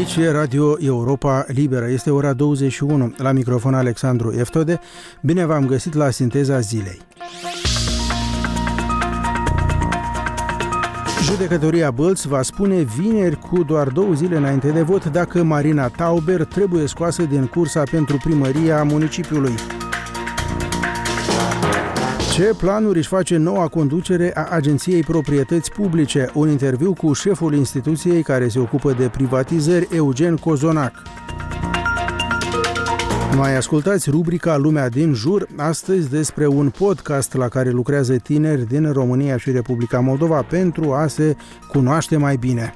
Aici e Radio Europa Liberă. Este ora 21. La microfon Alexandru Eftode. Bine v-am găsit la Sinteza Zilei. Judecătoria Bălți va spune vineri, cu doar 2 zile înainte de vot, dacă Marina Tauber trebuie scoasă din cursa pentru primăria municipiului. Ce planuri își face noua conducere a Agenției Proprietăți Publice? Un interviu cu șeful instituției care se ocupă de privatizări, Eugen Cozonac. Mai ascultați rubrica Lumea din jur, astăzi despre un podcast la care lucrează tineri din România și Republica Moldova pentru a se cunoaște mai bine.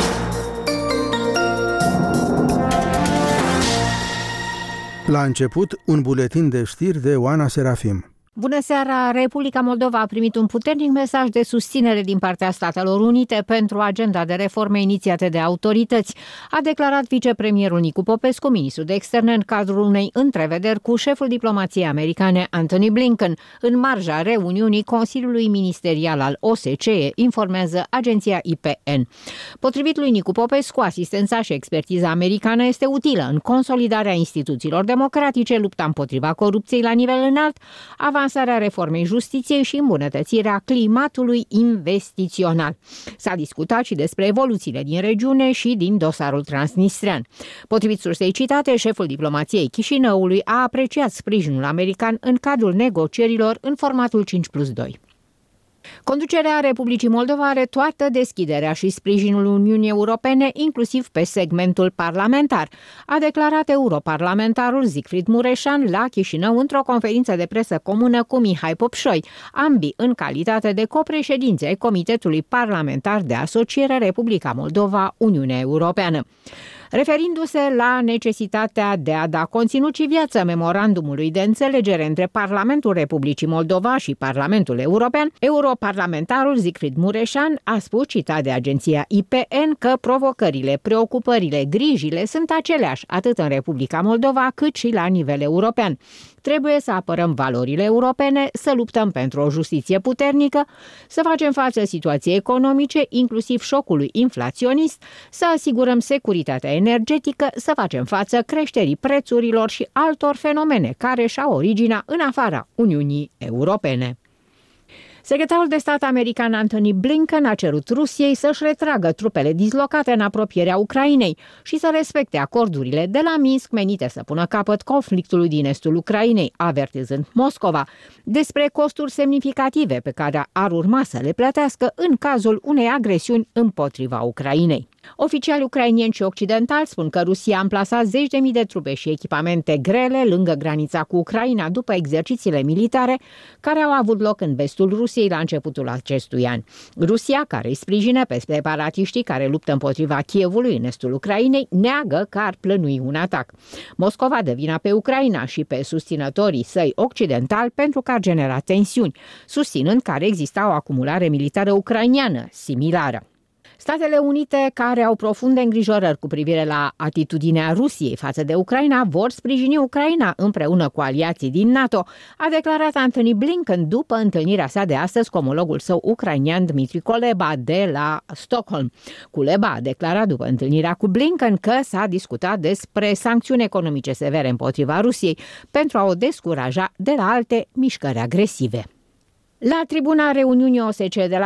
La început, un buletin de știri de Oana Serafim. Bună seara! Republica Moldova a primit un puternic mesaj de susținere din partea Statelor Unite pentru agenda de reforme inițiate de autorități, a declarat vicepremierul Nicu Popescu, ministrul de externe, în cadrul unei întrevederi cu șeful diplomației americane Antony Blinken, în marja reuniunii Consiliului Ministerial al OSCE, informează agenția IPN. Potrivit lui Nicu Popescu, asistența și expertiza americană este utilă în consolidarea instituțiilor democratice, lupta împotriva corupției la nivel înalt, avansarea reformei justiției și îmbunătățirea climatului investițional. S-a discutat și despre evoluțiile din regiune și din dosarul transnistrean. Potrivit sursei citate, șeful diplomației Chișinăului a apreciat sprijinul american în cadrul negocierilor în formatul 5+2. Conducerea Republicii Moldova are toată deschiderea și sprijinul Uniunii Europene, inclusiv pe segmentul parlamentar, a declarat europarlamentarul Siegfried Mureșan la Chișinău într-o conferință de presă comună cu Mihai Popșoi, ambii în calitate de copreședinți ai Comitetului Parlamentar de Asociere Republica Moldova-Uniunea Europeană. Referindu-se la necesitatea de a da conținut și viață memorandumului de înțelegere între Parlamentul Republicii Moldova și Parlamentul European, europarlamentarul Siegfried Mureșan a spus, citat de agenția IPN, că provocările, preocupările, grijile sunt aceleași atât în Republica Moldova cât și la nivel european. Trebuie să apărăm valorile europene, să luptăm pentru o justiție puternică, să facem față situației economice, inclusiv șocului inflaționist, să asigurăm securitatea energetică, să facem față creșterii prețurilor și altor fenomene care și-au originea în afara Uniunii Europene. Secretarul de stat american Antony Blinken a cerut Rusiei să-și retragă trupele dislocate în apropierea Ucrainei și să respecte acordurile de la Minsk menite să pună capăt conflictului din estul Ucrainei, avertizând Moscova despre costuri semnificative pe care ar urma să le plătească în cazul unei agresiuni împotriva Ucrainei. Oficiali ucrainieni și occidentali spun că Rusia a amplasat 10.000 de trupe și echipamente grele lângă granița cu Ucraina după exercițiile militare care au avut loc în vestul Rusiei la începutul acestui an. Rusia, care îi sprijină pe separatiștii care luptă împotriva Kievului în estul Ucrainei, neagă că ar plănui un atac. Moscova dă vina pe Ucraina și pe susținătorii săi occidentali pentru că ar genera tensiuni, susținând că ar exista o acumulare militară ucraineană similară. Statele Unite, care au profunde îngrijorări cu privire la atitudinea Rusiei față de Ucraina, vor sprijini Ucraina împreună cu aliații din NATO, a declarat Antony Blinken după întâlnirea sa de astăzi cu omologul său ucrainian Dmitry Kuleba de la Stockholm. Kuleba a declarat după întâlnirea cu Blinken că s-a discutat despre sancțiuni economice severe împotriva Rusiei pentru a o descuraja de la alte mișcări agresive. La tribuna reuniunii OSCE de la